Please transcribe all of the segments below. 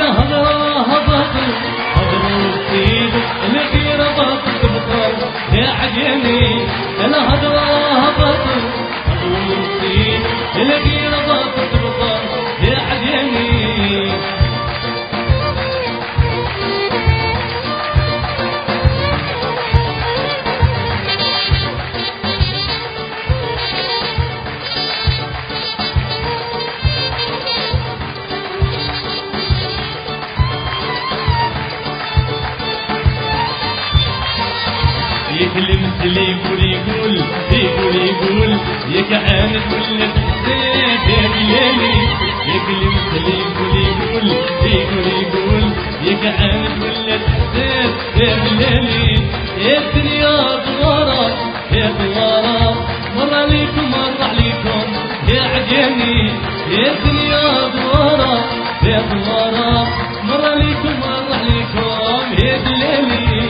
الهضره باطل هضروا سيد الغيره باطل تبطل يا عجيني الهضره باطل هضروا سيد الغيره باطل تبطل يا عجيني يكلم سليم يقول يك عاند ولا تحسيت يا ليلي يكلم سليم يقول يك عاند ولا تحسيت يا ليلي يا الدنيا دوارة يا دوارة مرة ليكم مرة عليكم يا عجيني يا الدنيا دوارة يا دوارة مرة ليكم مرة عليكم يا ليلي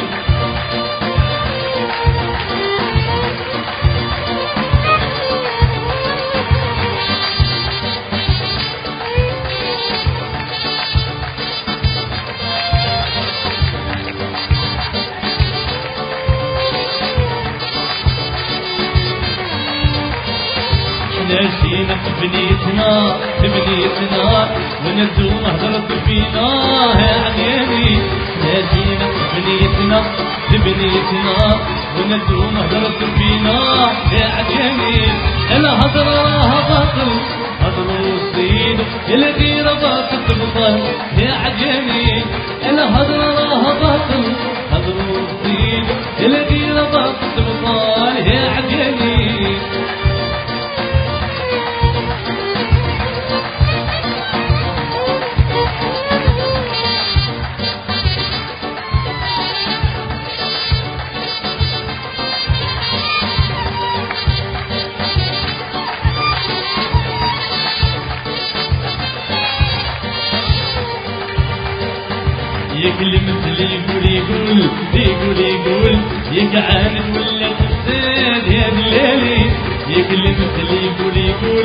نسينا بنيتنا ونزوم هضرت فينا يا عيني نسينا بنيتنا ونزوم هضرت فينا يا عيني الهضره باطل هضروا الصيد الغيره باطل تبطل يا عيني الهضره باطل هضروا الصيد الغيره باطل تبطل يا عيني يكلم يقول يقعد ولا تحسد يا الليلي يكلم يقول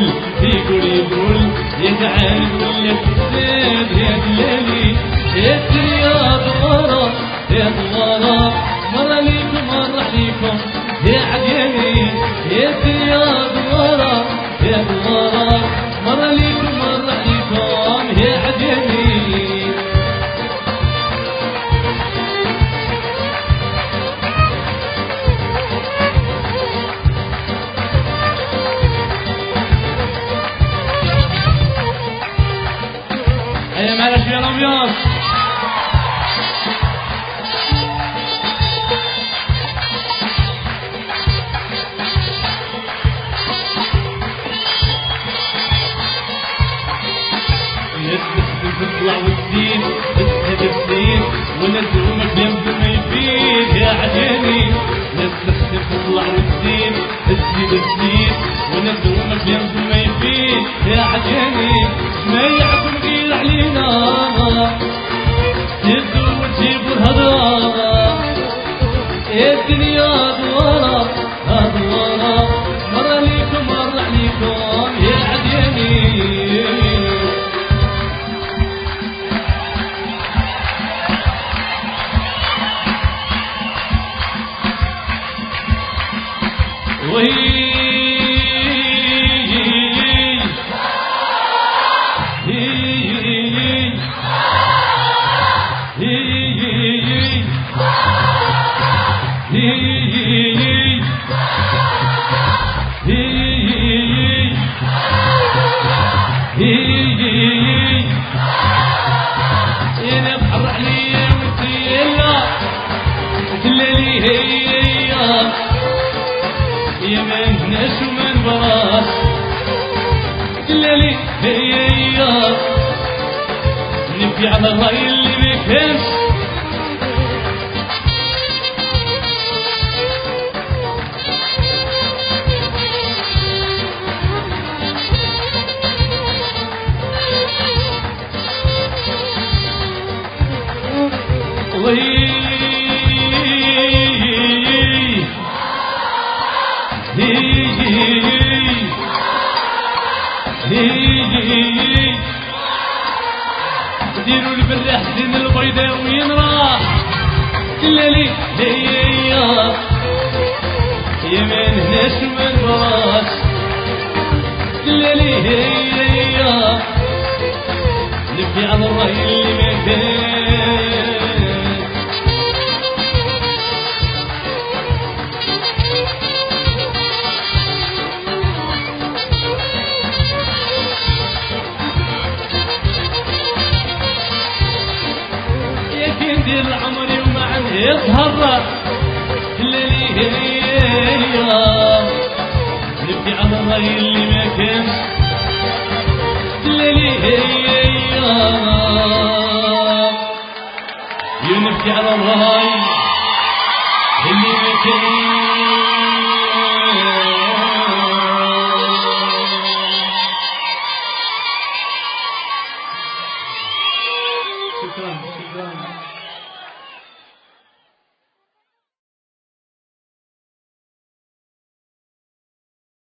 يقعد ولا تحسد يا الليلي يا الدنيا دوارة يا دوارة مرة ليكم مرة عليكم يا عجيني يا الدنيا دوارة يا دوارة مرة ليكم مرة عليكم يا عجيني معلش يا الامياص تطلع والدين تسهد الدين ونزومك يمضي ما يفيد يا عجيني تطلع والدين تسهد الدين ونزومك يمضي ما يفيد يا عجيني ما يعقل غير علينا تبدو وتجيبوا الهضرة الدنيا دوارة مرة ليكم مرة عليكم يا عجيني يا بحر عليا وسيلا الليلي هي يا من ناس ومن براس الليلي هي نبكي على الراي اللي ما كانش ديروا البرح زين البيضاء وين راح الليلي هيا يمين هناش من راس الليلي هيا نبكي على الراي اللي ما كان ديال عمري ومع يظهر الليلي هيا نبكي على الراي اللي ما كان الليلي هيا نبكي على الراي اللي ما كان. شكرا.